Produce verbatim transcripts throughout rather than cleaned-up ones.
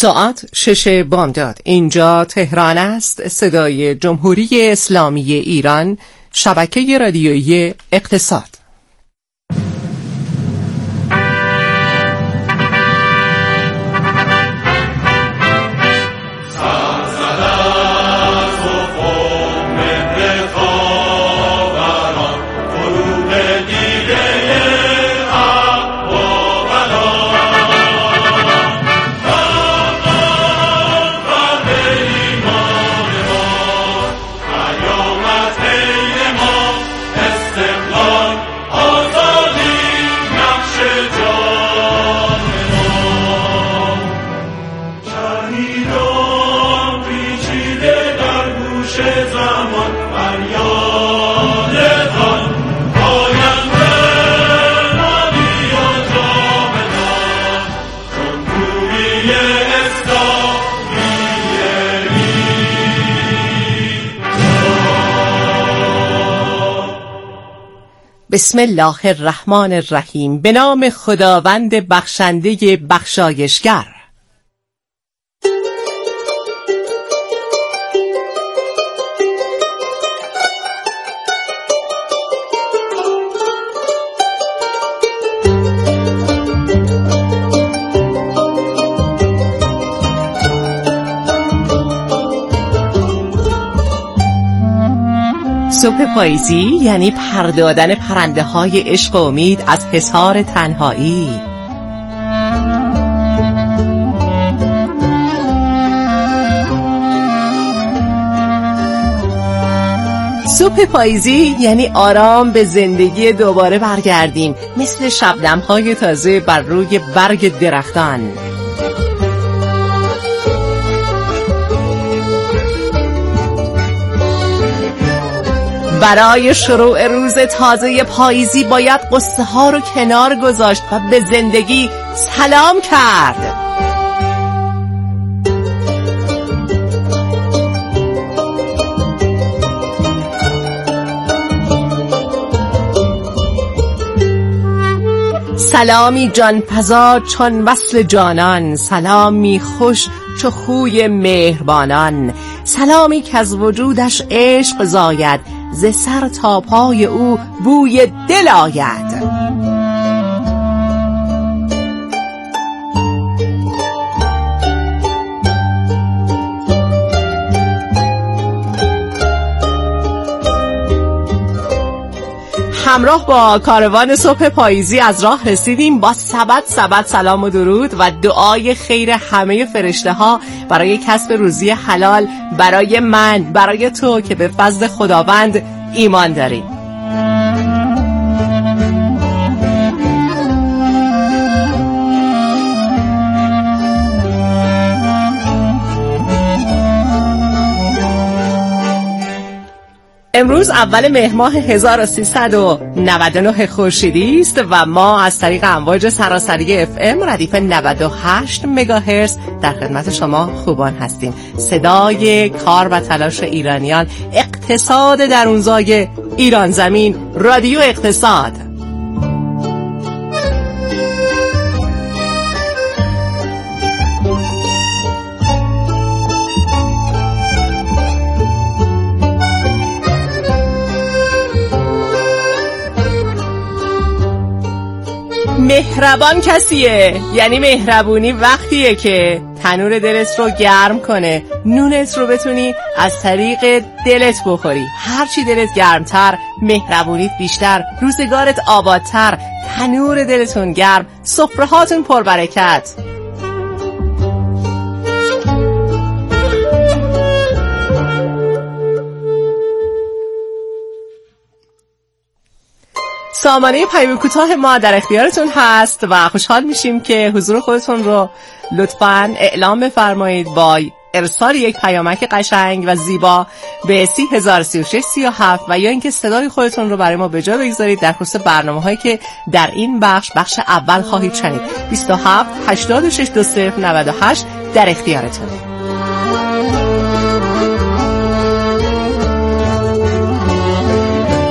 ساعت شش بامداد. اینجا تهران است. صدای جمهوری اسلامی ایران، شبکه رادیویی اقتصاد. بسم الله الرحمن الرحیم. به نام خداوند بخشنده بخشایشگر. صبح پاییزی یعنی پر دادن پرنده های عشق و امید از حصار تنهایی. صبح پاییزی یعنی آرام به زندگی دوباره برگردیم، مثل شبنم های تازه بر روی برگ درختان. برای شروع روز تازه پاییزی باید قصه ها رو کنار گذاشت و به زندگی سلام کرد. سلامی جانفزا چون وصل جانان، سلامی خوش چو خوی مهربانان، سلامی که از وجودش عشق زاید، ز سر تا پای او بوی دل آید. همراه با کاروان صبح پاییزی از راه رسیدیم با سبد سبد سلام و درود و دعای خیر همه فرشته ها برای کسب روزی حلال، برای من، برای تو که به فضل خداوند ایمان داریم. امروز اول مهر ماه هزار و سیصد و نود و نه خورشیدی است و ما از طریق امواج سراسری اف ام ردیف نود و هشت مگاهرتز در خدمت شما خوبان هستیم. صدای کار و تلاش ایرانیان، اقتصاد درونزای ایران زمین، رادیو اقتصاد. مهربان کسیه، یعنی مهربونی وقتیه که تنور دلت رو گرم کنه، نونت رو بتونی از طریق دلت بخوری. هرچی دلت گرمتر، مهربونیت بیشتر، روزگارت آبادتر، تنور دلتون گرم، سفره هاتون پربرکت. سامانه پیام کوتاه ما در اختیارتون هست و خوشحال میشیم که حضور خودتون رو لطفاً اعلام بفرمایید با ارسال یک پیامک قشنگ و زیبا به سی هزار سی و شش سی و هفت و یا اینکه صدای خودتون رو برای ما به جا بگذارید در خصوص برنامه‌هایی که در این بخش بخش اول خواهید شنید. بیست و هفت هشتاد و شش دو صفر نود و هشت در اختیارتون.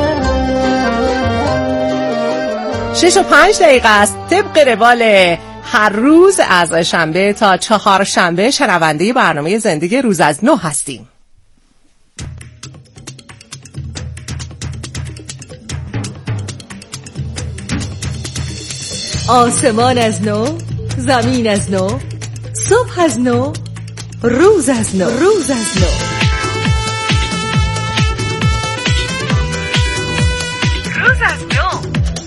شش و پنج دقیقه است. طبق روال هر روز از شنبه تا چهار شنبه شنونده برنامه زندگی روز از نو هستیم. آسمان از نو، زمین از نو، صبح از نو، روز از نو، روز از نو. روز از نو.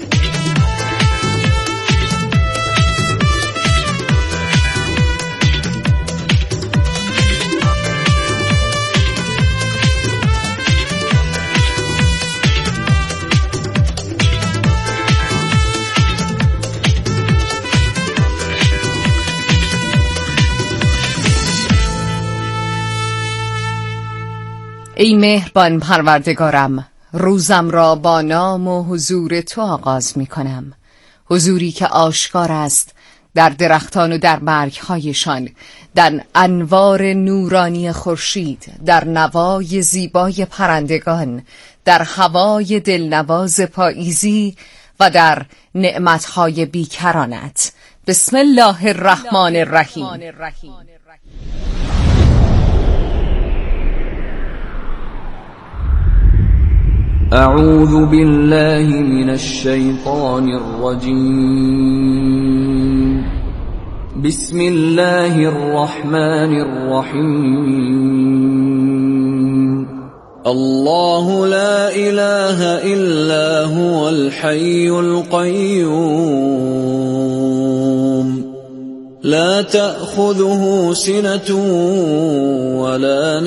ای مهربان پروردگارم، روزم را با نام و حضور تو آغاز می کنم، حضوری که آشکار است در درختان و در برگ‌هایشان، در انوار نورانی خورشید، در نوای زیبای پرندگان، در هوای دلنواز پاییزی و در نعمتهای بیکرانت. بسم الله الرحمن الرحیم. أعوذ بالله من الشيطان الرجيم. بسم الله الرحمن الرحيم. الله لا إله إلا هو الحي القيوم لا تأخذه سنة ولا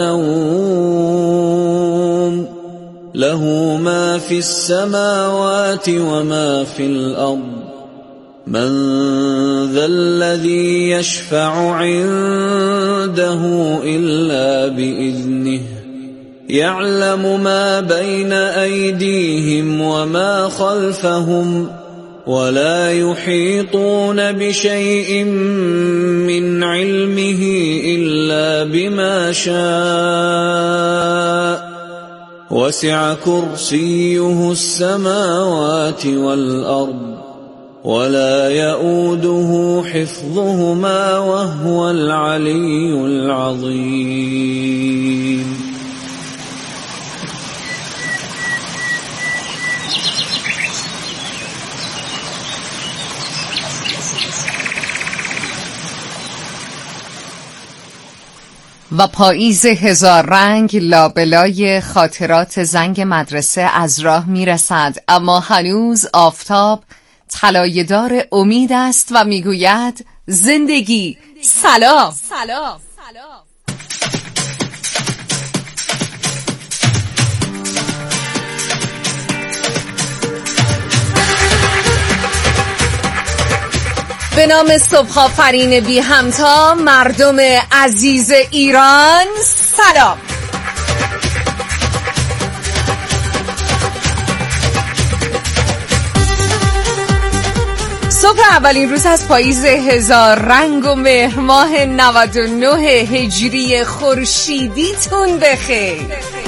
نوم له ما في السماوات وما في الأرض من ذا الذي يشفع عنده إلا بإذنه يعلم ما بين أيديهم وما خلفهم ولا يحيطون بشيء من علمه إلا بما شاء وسع كرسيه السماوات والأرض ولا يؤوده حفظهما وهو العلي العظيم. و پاییز هزار رنگ لابلای خاطرات زنگ مدرسه از راه میرسد، اما هنوز آفتاب طلایه‌دار امید است و میگوید زندگی سلام. سلام. به نام صبح آفرین بی همتا، مردم عزیز ایران سلام. صبح اولین روز از پاییز هزار رنگ و مهر ماه نود و نه هجری خورشیدیتون بخیر.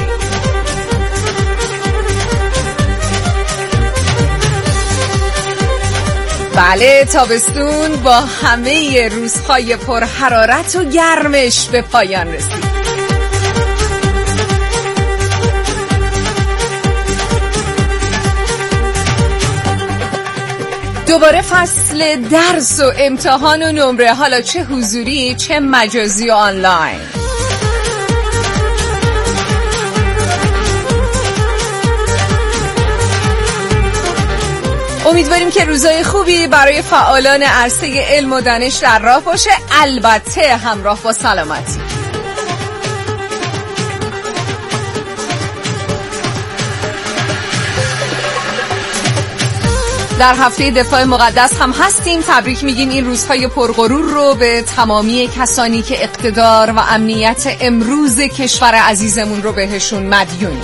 بله، تابستون با همه روزهای پر حرارت و گرمش به پایان رسید. دوباره فصل درس و امتحان و نمره، حالا چه حضوری چه مجازی و آنلاین. امیدواریم که روزای خوبی برای فعالان عرصه علم و دانش در راه باشه، البته همراه با سلامتی. در هفته دفاع مقدس هم هستیم. تبریک میگیم این روزهای پرغرور رو به تمامی کسانی که اقتدار و امنیت امروز کشور عزیزمون رو بهشون مدیونیم.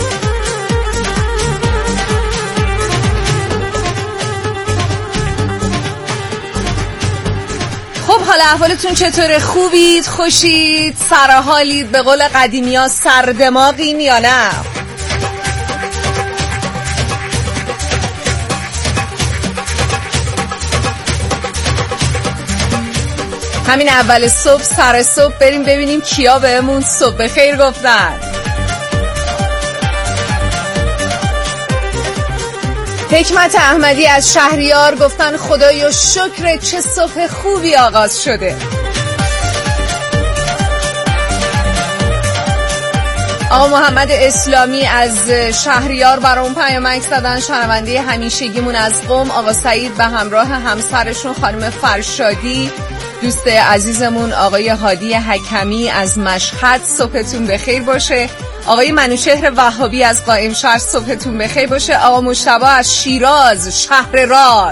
خب حالا احوالتون چطوره؟ خوبید؟ خوشید؟ سرحالید؟ به قول قدیمی ها سردماغین یا نه؟ همین اول صبح سر صبح بریم ببینیم کیا بهمون صبح بخیر گفتن. حکمت احمدی از شهریار گفتن خدایا شکر چه صبح خوبی آغاز شده. آقا محمد اسلامی از شهریار برام پیامک زدن، شنونده همیشگیمون از قم. آقا سعید به همراه همسرشون خانم فرشادی، دوست عزیزمون آقای هادی حکمی از مشهد صبحتون بخیر باشه. آقای منوچهر وهابی از قائم شهر صبحتون بخیر باشه. آقا مجتبی از شیراز شهر راز.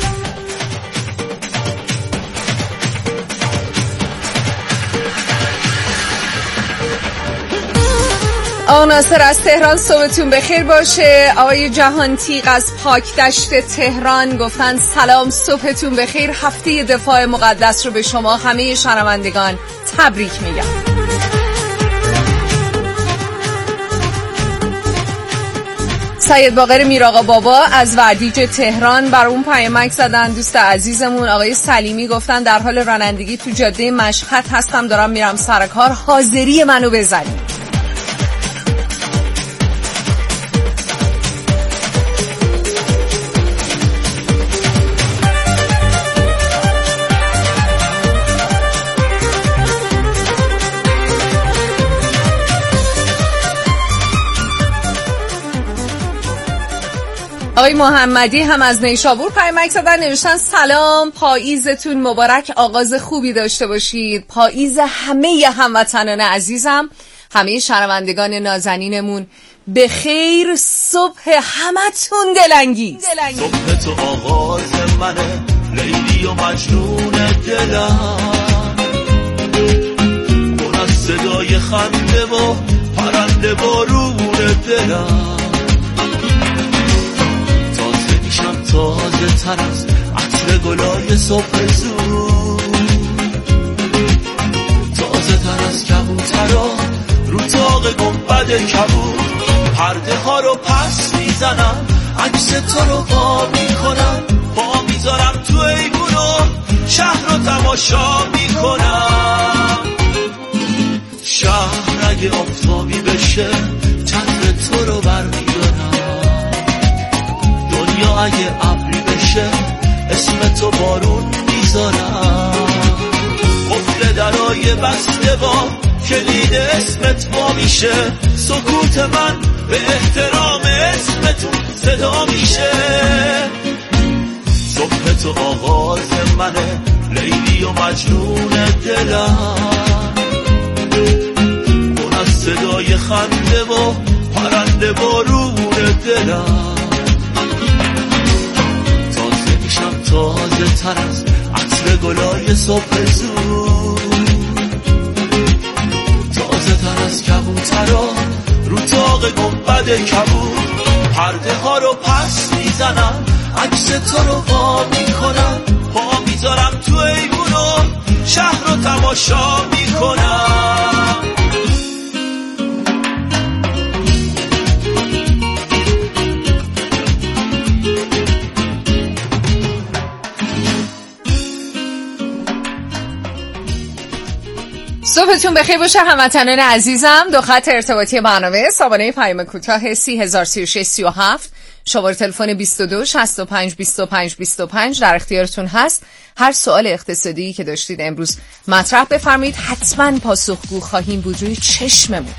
آقا ناصر از تهران صبحتون بخیر باشه. آقای جهان تیغ از پاک دشت تهران گفتن سلام صبحتون بخیر، هفته دفاع مقدس رو به شما همه شنوندگان تبریک میگم. سید باقر میراقا بابا از وردیج تهران بر اون پیامک زدن، دوست عزیزمون آقای سلیمی گفتن در حال رانندگی تو جاده مشهد هستم، دارم میرم سر کار، حاضری منو بزنید. آقای محمدی هم از نیشابور پیامک زدن، نوشتن سلام پاییزتون مبارک، آغاز خوبی داشته باشید. پاییز همه هموطنان عزیزم، همه شنوندگان نازنینمون به خیر، صبح همتون دلانگیز. صبح تو آغاز منه لیلی و مجنون دلم، پر از صدای خنده و پرنده بارون دلم، تازه تر از عطر گلای صبح زود، تازه تر از کبوترها رو تاق گنبد کبود. پرده ها رو پس میزنم، عکس تو رو پا میکنم، پا میذارم تو ایوون و شهر رو تماشا میکنم. شهر اگه آفتابی بشه چتر تو رو برمیدارم، دنیا اگه ابری بشه اسم تو بارون میذارم. قفل درای بسته با کلید اسمت با میشه، سکوت من به احترام اسمتون صدا میشه. صبح تو آغاز منه لیلی و مجنون دلم، پر از صدای خنده و پرنده بارون دلم، تازه تر از عطر گلای صبح زود، تازه تر از کبوترها رو تاق گنبد کبود. پرده ها رو پس میزنم، عکس تو رو پا میکنم، پا میذارم تو ایوون و شهر رو تماشا میکنم. صبحتون بخیر باشه هموطنان عزیزم. دو خط ارتباطی برنامه، سامانه پیام کوتاه سی هزار سی و شش سی و هفت، شماره تلفن بیست و دو شصت و پنج بیست و پنج بیست و پنج در اختیارتون هست. هر سوال اقتصادی که داشتید امروز مطرح بفرمایید، حتما پاسخگو خواهیم بود روی چشممون.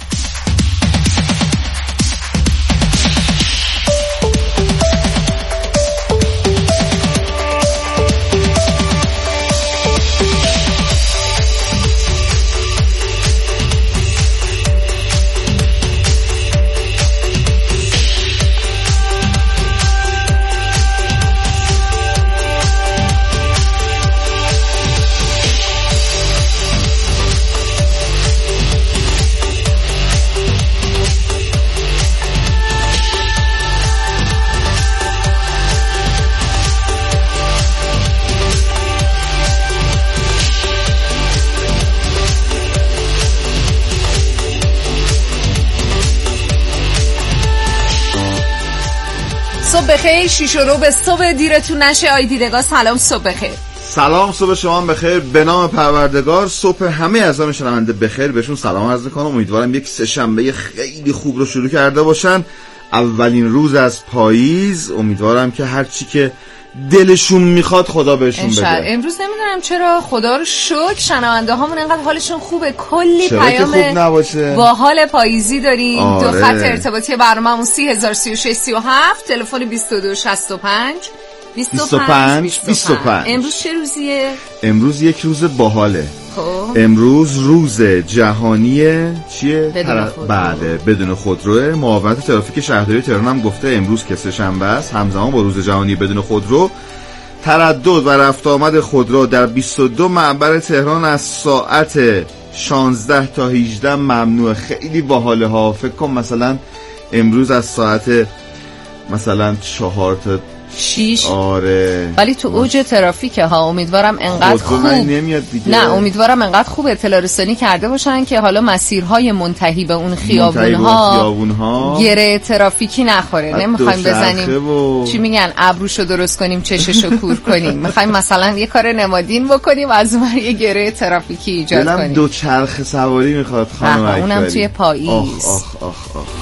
صبح بخیر، شیش رو به صبح دیرتون نشه. آی دیدگاه سلام، صبح بخیر. سلام، صبح شما بخیر. به نام پروردگار. صبح همه عزیزان شنونده بخیر، بهشون سلام عرض می‌کنم. امیدوارم یک سه شنبه خیلی خوب رو شروع کرده باشن. اولین روز از پاییز. امیدوارم که هر چی که دلشون میخواد خدا بهشون بده. امروز نمیدونم چرا خدا رو شکر شنونده هامون انقدر حالشون خوبه، کلی پیام با حال پاییزی داریم. آره. دو خط ارتباطی برنامه‌مون سی هزار سی و شش سی و هفت، تلفن بیست و دو شصت و پنج بیست و پنج بیست و پنج. امروز چه روزیه؟ امروز یک روز باحاله. خب امروز روز جهانی چیه؟ بدون خودرو. بله، بدون خودرو. معاونت ترافیک شهرداری تهران هم گفته امروز که سه شنبه است، همزمان با روز جهانی بدون خودرو، تردد و رفت آمد خودرو در بیست و دو معبر تهران از ساعت شانزده تا هجده ممنوع. خیلی باحاله ها. فکر کن مثلا امروز از ساعت مثلا چهار تا شیش. آره، ولی تو اوج ترافیکه ها. امیدوارم انقدر خوب نمیاد دیگه. نه، امیدوارم انقدر خوب اطلاع رسانی کرده باشن که حالا مسیرهای منتهی به اون خیابون‌ها گره ترافیکی نخوره. نمیخوایم بزنیم و... چی میگن، ابروشو درست کنیم چششو کور کنیم. میخوایم مثلا یه کار نمادین بکنیم، از اون یه گره ترافیکی ایجاد کنیم. کنیم. دو چرخ سواری میخواد خانم اکبری، اونم توی پاییز. آخ آخ آخ آخ.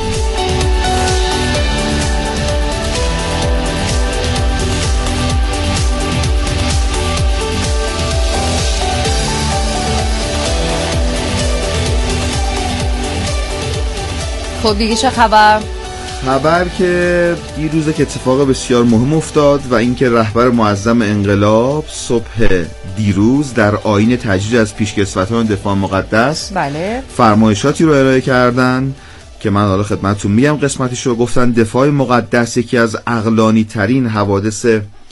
خب دیگه چه خبر؟ خبر که دیروزه که اتفاق بسیار مهم افتاد و اینکه رهبر معظم انقلاب صبح دیروز در آیین تجدید از پیشکسوتان دفاع مقدس بله فرمایشاتی رو ارائه کردن که من حالا خدمتتون میگم قسمتیش رو. گفتن دفاع مقدس یکی از عقلانی ترین حوادث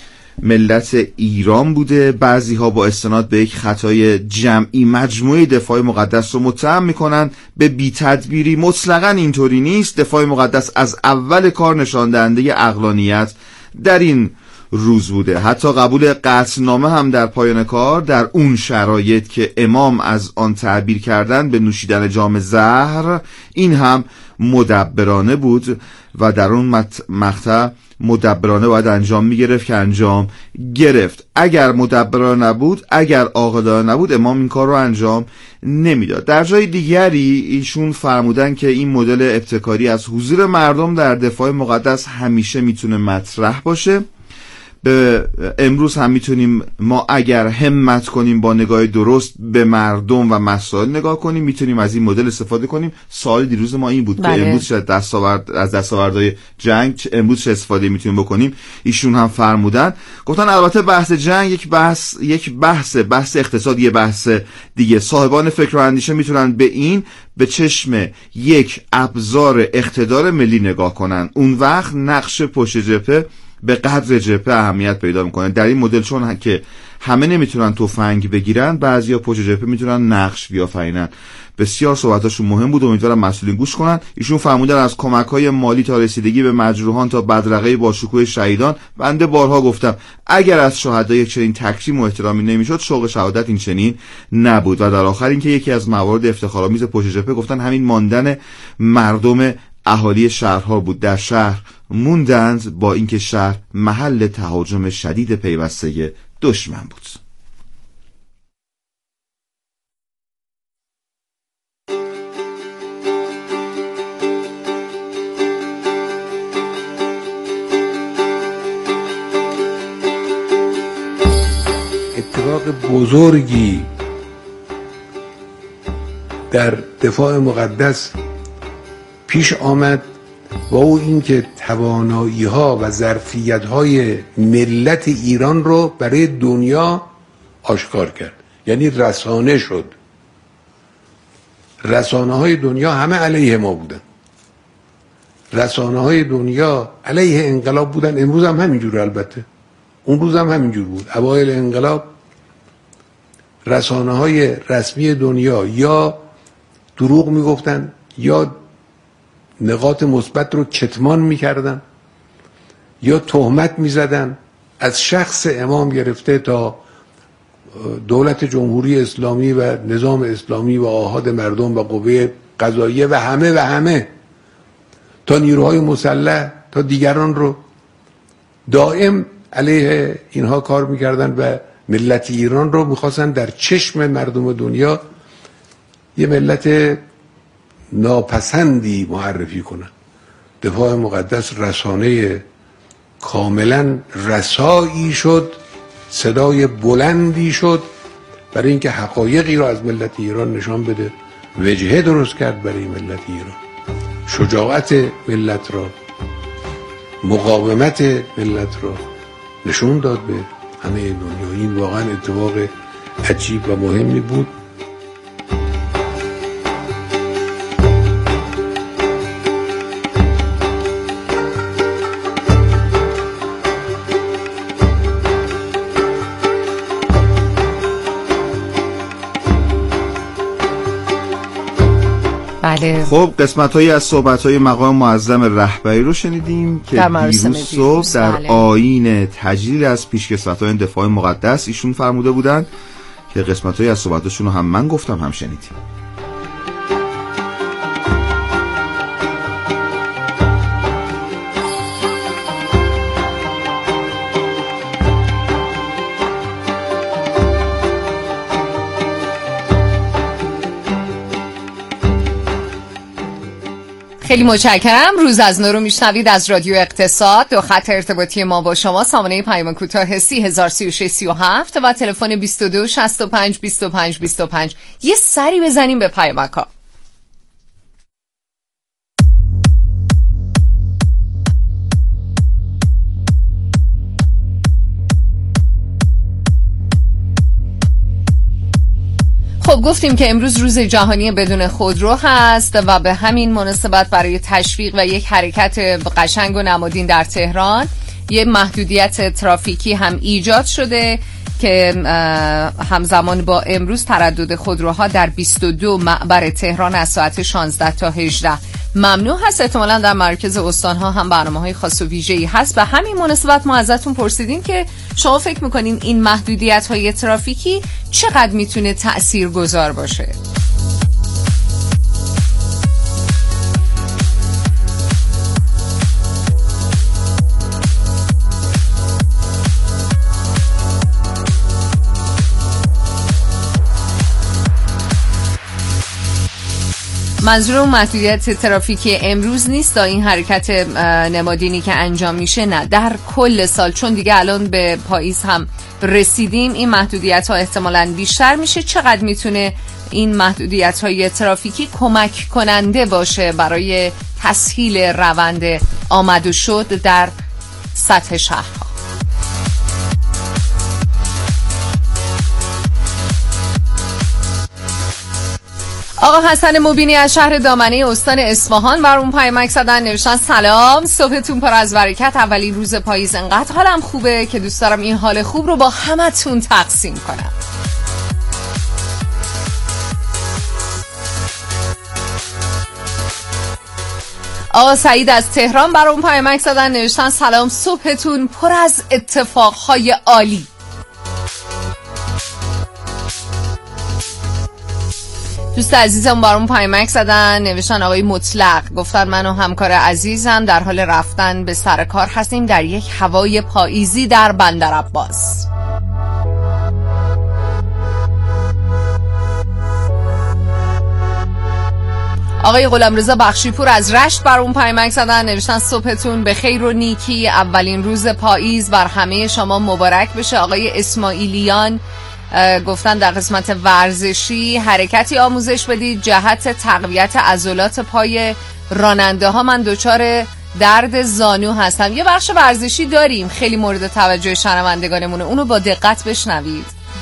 ملت ایران بوده. بعضی ها با استناد به یک خطای جمعی مجموعه دفاع مقدس رو متهم میکنن به بی‌تدبیری. مطلقاً اینطوری نیست. دفاع مقدس از اول کار نشان دهنده عقلانیت در این روز بوده. حتی قبول قطعنامه هم در پایان کار در اون شرایط که امام از آن تعبیر کردن به نوشیدن جام زهر، این هم مدبرانه بود و در اون مقطع مدبرانه باید انجام میگرفت که انجام گرفت. اگر مدبرانه نبود، اگر عاقلانه نبود، امام این کار رو انجام نمیداد. در جای دیگری ایشون فرمودن که این مدل ابتکاری از حضور مردم در دفاع مقدس همیشه میتونه مطرح باشه. به امروز هم میتونیم ما اگر همت کنیم با نگاه درست به مردم و مسائل نگاه کنیم، میتونیم از این مدل استفاده کنیم. سوال دیروز ما این بود بله. که امروز شاید دستاورد از دستاوردهای جنگ امروز چه استفاده میتونیم بکنیم. ایشون هم فرمودن، گفتن البته بحث جنگ یک بحث یک بحث بحث اقتصادی، یه بحث دیگه. صاحبان فکر و اندیشه میتونن به این به چشم یک ابزار اقتدار ملی نگاه کنن. اون وقت نقش پشت جبهه به قدر جبهه اهمیت پیدا میکنه. در این مدل چون که همه نمیتونن تفنگ بگیرن، بعضیا پشت جبهه میتونن نقش بیافرینن. بسیار صحبتاشون مهم بود، امیدوارم مسئولین گوش کنن. ایشون فرمودن از کمک‌های مالی تا رسیدگی به مجروحان تا بدرقه با شکوه شهیدان. بنده بارها گفتم اگر از شهدا یک چنین تکریم و احترامی نمیشد، شوق شهادت این چنین نبود. و در آخر اینکه یکی از موارد افتخارآمیز پشت جبهه گفتن همین ماندن مردم اهالی شهرها بود. در شهر موندند با اینکه شهر محل تهاجم شدید پیوسته دشمن بود. اتفاق بزرگی در دفاع مقدس پیش آمد و او این که توانایی ها و ظرفیت های ملت ایران رو برای دنیا آشکار کرد. یعنی رسانه شد. رسانه های دنیا همه علیه ما بودن. رسانه های دنیا علیه انقلاب بودن. امروز هم همینجور، البته اون روز هم همینجور بود. اوایل انقلاب رسانه های رسمی دنیا یا دروغ میگفتن یا نقاط مثبت رو کتمان میکردن یا تهمت میزدن. از شخص امام گرفته تا دولت جمهوری اسلامی و نظام اسلامی و آحاد مردم و قوه قضاییه و همه و همه تا نیروهای مسلح تا دیگران رو دائم علیه اینها کار میکردن و ملت ایران رو میخواستن در چشم مردم دنیا یه ملت ناپسندی معرفی کنن. دفاع مقدس رسانه کاملا رسایی شد، صدای بلندی شد برای اینکه حقایقی رو از ملت ایران نشان بده، وجهه درست کرد برای ملت ایران، شجاعت ملت را، مقاومت ملت را نشون داد به همه دنیا. این واقعا اتفاق عجیب و مهمی بود. بله. خب قسمت‌هایی از صحبت‌های مقام معظم رهبری رو شنیدیم که دیروز صبح در بله. آیین تجلیل از پیشکسوت‌های دفاع مقدس ایشون فرموده بودن که قسمت‌هایی از صحبتاشون رو هم من گفتم هم شنیدیم. خیلی متشکرم. روز از نو رو میشنوید از رادیو اقتصاد. دو خط ارتباطی ما با شما سامانه پیام کوتاه سی هزار سی و شش سی و هفت و تلفن بیست و دو شصت و پنج بیست و پنج بیست و پنج. یه سری بزنیم به پیامک‌ها. خب گفتیم که امروز روز جهانی بدون خودرو هست و به همین مناسبت برای تشویق و یک حرکت قشنگ و نمادین در تهران یه محدودیت ترافیکی هم ایجاد شده که همزمان با امروز تردد خودروها در بیست و دو معبر تهران از ساعت شانزده تا هجده ممنوع هست. احتمالاً در مرکز استان‌ها هم برنامه‌های خاص و ویژه‌ای هست. به همین مناسبت ما ازتون پرسیدیم که شما فکر می‌کنین این محدودیت‌های ترافیکی چقدر میتونه تأثیرگذار باشه؟ منظورم محدودیت ترافیکی امروز نیست، تا این حرکت نمادینی که انجام میشه، نه، در کل سال، چون دیگه الان به پاییز هم رسیدیم این محدودیت ها احتمالاً بیشتر میشه. چقدر میتونه این محدودیت های ترافیکی کمک کننده باشه برای تسهیل روند آمد و شد در سطح شهرها؟ آقا حسن مبینی از شهر دامنه استان اصفهان برام پیامک زدن، نوشتن سلام، صبحتون پر از برکت، اولین روز پاییز، انقدر حالم خوبه که دوست دارم این حال خوب رو با همتون تقسیم کنم. آقا سعید از تهران برام پیامک زدن، نوشتن سلام، صبحتون پر از اتفاقهای عالی. دوست عزیزم برام پیامک زدن، نوشتن آقای مطلق، گفتن من و همکار عزیزم در حال رفتن به سر کار هستیم در یک هوای پاییزی در بندر عباس. آقای غلامرضا بخشیپور از رشت برام پیامک زدن، نوشتن صبحتون به خیر و نیکی، اولین روز پاییز بر همه شما مبارک بشه. آقای اسماعیلیان گفتن در قسمت ورزشی حرکتی آموزش بدید جهت تقویت عضلات پای راننده ها، من دچار درد زانو هستم. یه بخش ورزشی داریم خیلی مورد توجه شنوندگانمونه، اونو با دقت بشنوید.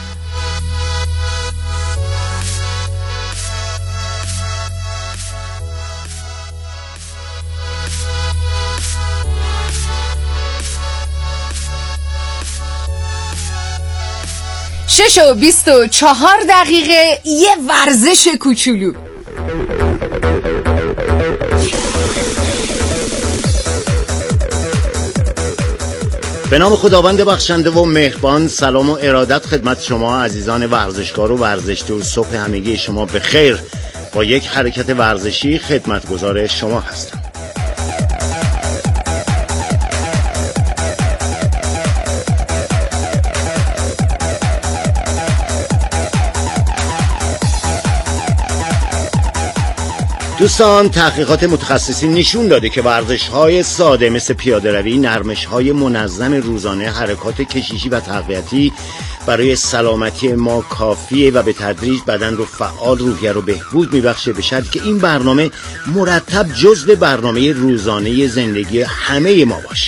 شش و بیست و چهار دقیقه یه ورزش کوچولو. به نام خداوند بخشنده و مهربان، سلام و ارادت خدمت شما عزیزان ورزشکار و ورزشجو. صبح همگی شما به خیر. با یک حرکت ورزشی خدمتگزار شما هستم. دوستان، تحقیقات متخصصین نشون داده که ورزش‌های ساده مثل پیاده‌روی، نرمش‌های منظم روزانه، حرکات کشیشی و تقویتی برای سلامتی ما کافیه و به تدریج بدن رو فعال، روحیه رو بهبود میبخشه، به شرطی که این برنامه مرتب جزو برنامه روزانه زندگی همه ما باشه.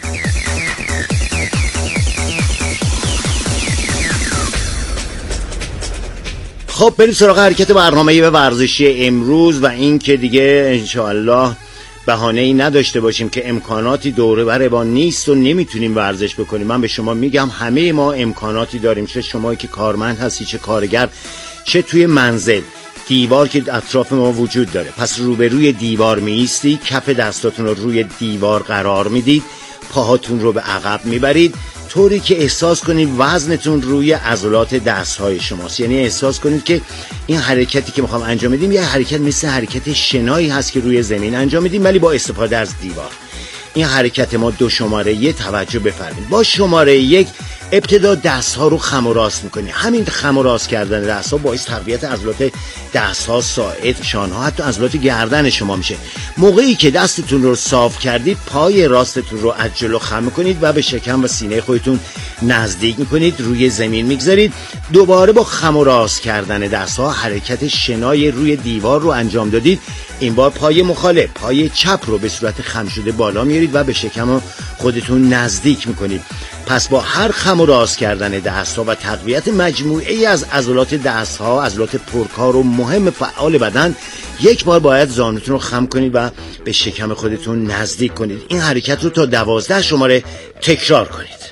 خب بریم سراغ حرکت برنامه‌ای و ورزشی امروز و این که دیگه انشاءالله بهانه‌ای نداشته باشیم که امکاناتی دوره بر ما نیست و نمیتونیم ورزش بکنیم. من به شما میگم همه ما امکاناتی داریم، چه شمایی که کارمند هستی، چه کارگر، چه توی منزل. دیوار که اطراف ما وجود داره، پس روبروی دیوار میایستی، کف دستاتون رو روی دیوار قرار میدید، پاهاتون رو به عقب میبرید طوری که احساس کنید وزنتون روی عضلات دست‌های شماست. یعنی احساس کنید که این حرکتی که میخوام انجام بدیم یه حرکت مثل حرکت شنایی هست که روی زمین انجام میدیم ولی با استفاده از دیوار. این حرکت ما دو شماره یک، توجه بفرمایید. با شماره یک ابتدا دست‌ها رو خم و راست می‌کنید. همین خم و راست کردن دست‌ها باعث تقویت عضلات دست‌ها، ساعد، شانه‌ها، حتی عضلات گردن شما میشه. موقعی که دستتون رو صاف کردید، پای راستتون رو از جلو خم می‌کنید و به شکم و سینه خودتون نزدیک می‌کنید، روی زمین می‌گذارید. دوباره با خم و راست کردن دست‌ها حرکت شنای روی دیوار رو انجام دادید. این بار پای مخالف، پای چپ رو به صورت خم شده بالا میارید و به شکم خودتون نزدیک می‌کنید. پس با هر خم و راست کردن دست‌ها و تقویت مجموعه‌ای از عضلات دست‌ها، عضلات پرکار و مهم فعال بدن، یک بار باید زانوتون رو خم کنید و به شکم خودتون نزدیک کنید. این حرکت رو تا دوازده شماره تکرار کنید.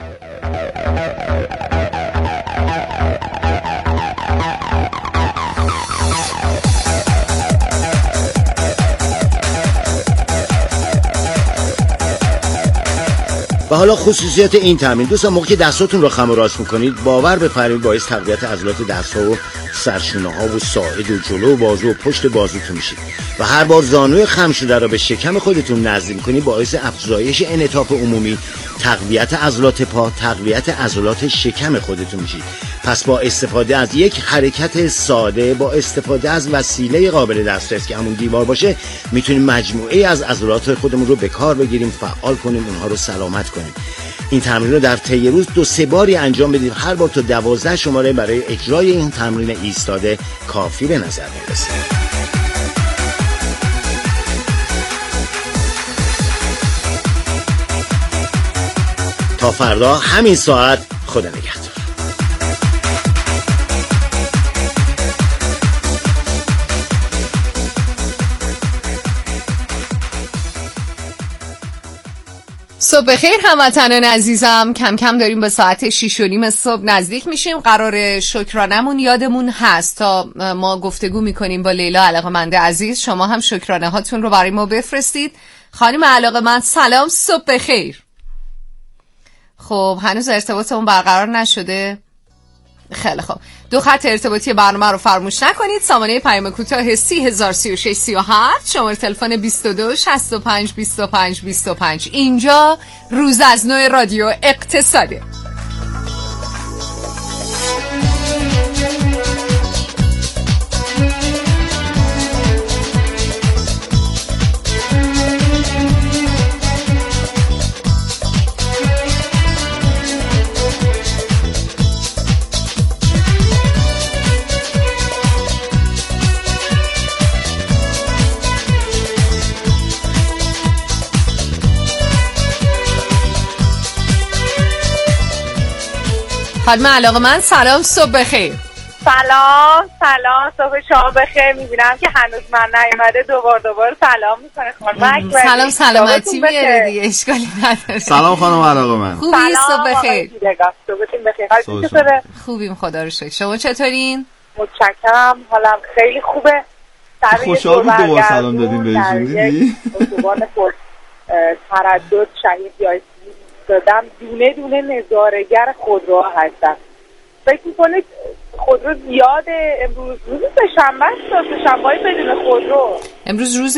و حالا خصوصیت این تمرین. دوستان موقعی که دستاتون رو خم و راست میکنید باور بفرمایید باعث تقویت عضلات دست‌ها و سرشونه‌ها و ساعد و جلو و بازو و پشت بازوتون میشید و هر بار زانوی خم شده رو به شکم خودتون نزدیک میکنید باعث افزایش انعطاف عمومی، تقویت عضلات پا، تقویت عضلات شکم خودتون میشید. پس با استفاده از یک حرکت ساده، با استفاده از وسیله قابل دسترس که همون دیوار باشه، میتونیم مجموعه از عضلات خودمون رو به کار بگیریم، فعال کنیم، اونها رو سلامت کنیم. این تمرین رو در طی روز دو سه باری انجام بدید. هر بار تا دوازده شماره برای اجرای این تمرین ایستاده کافی به نظر میرسه. تا فردا همین ساعت، خدا نگهدار. صبح بخیر هموطنان عزیزم. کم کم داریم به ساعت شیش و نیم صبح نزدیک میشیم. قرار شکرانمون یادمون هست تا ما گفتگو میکنیم با لیلا علاقه‌مند عزیز. شما هم شکرانه هاتون رو برای ما بفرستید. خانم علاقه‌مند سلام، صبح بخیر. خب هنوز ارتباطمون برقرار نشده. خیلی خوب، دو خط ارتباطی برنامه رو فراموش نکنید. سامانه پیام کوتاه سی هزار سی و شش سی و هفت، شماره تلفن بیست و دو شصت و پنج بیست و پنج بیست و پنج. اینجا روز از نو رادیو اقتصاده. خانم علاقه‌مند سلام، صبح بخیر. سلام سلام، صبح شما بخیر. میبینم که هنوز من نیومده، دوبار دوبار سلام میکنه خانم. سلام سلامتی میاره دیگه، اشکالی نداره. سلام خانم علاقه‌مند. خوبی؟ صبح بخیر. صبحتون بخیر. چطوره؟ خوبیم خدا رو شکر. شما چطورین؟ متشکرم، حالم خیلی خوبه. خوشحال بود دوباره سلام دادیم بهشون. دیدی؟ اتوبان پر تردد شهید یاسین دادم، دونه دونه نظاره‌گر خودروها هستم. فکر میکنید خودرو زیاده؟ امروز روز سه‌شنبه است، سه‌شنبه‌ای بدون خودرو. امروز روز